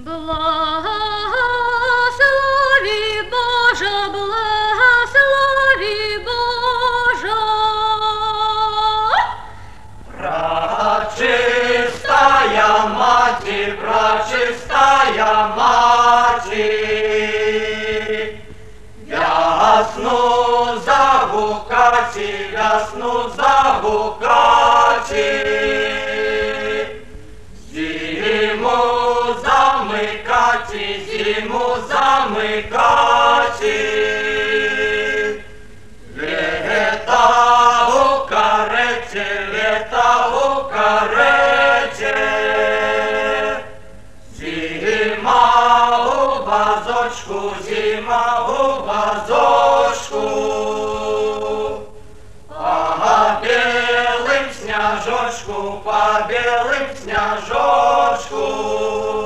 Благослови, Боже, благослови, Боже. Пречистая Мати, пречистая Мати, ясну загукати, ясну загукати, зиму замикати, зиму замикати, лета у кареті, лета у кареті, зима у вазочку, зима у вазочку, по белым сняжочку, по белым сняжочку.